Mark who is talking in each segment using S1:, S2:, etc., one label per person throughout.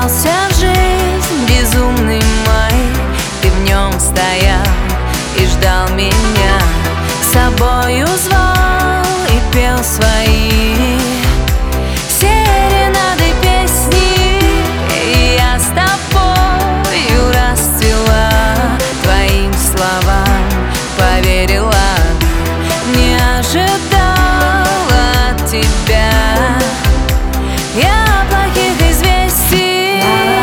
S1: ворвался в жизнь безумный май. Ты в нем стоял и ждал меня, с собою звал и пел свои серенады, песни. И я с тобою расцвела, твоим словам поверила, не ожидала от тебя я плохих известий.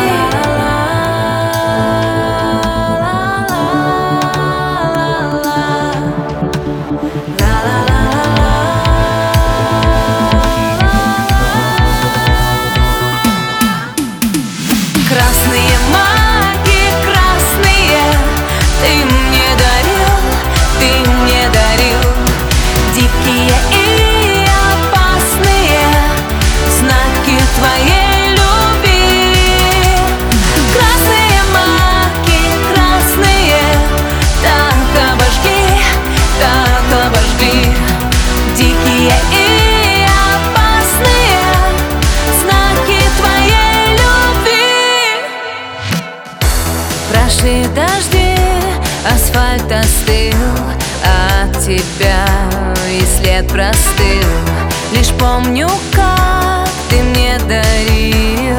S1: Красные маки, красные, ты мне дарил, ты мне дарил. Дикие и опасные знаки твоей любви. Красные маки, красные, так обожги. Дикие и опасные знаки твоей любви. Прошли дожди, асфальт остыл от тебя, и след простыл. Лишь помню, как ты мне дарил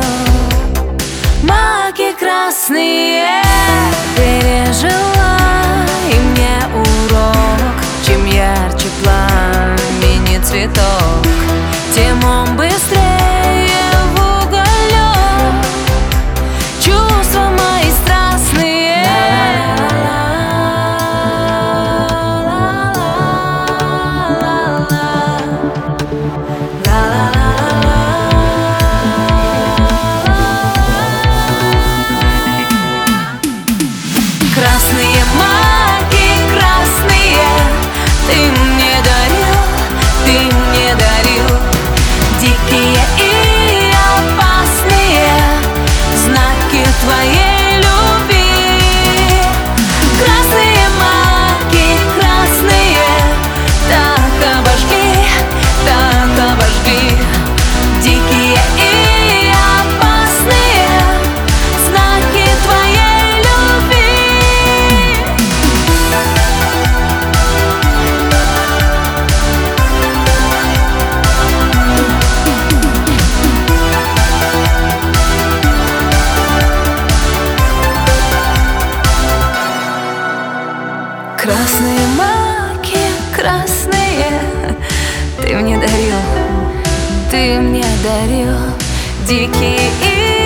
S1: маки красные. Пережила и мне урок: чем ярче пламени цветок, тем он быстрее в уголек. Чувства мои страстные. Красные маки, красные, ты мне дарил, ты мне дарил. Дикие и опасные знаки твоей любви. Красные маки, красные, так обожги. Дикие и опасные знаки твоей любви. Красные маки, красные, ты мне дарил, ты мне дарил. Дикие и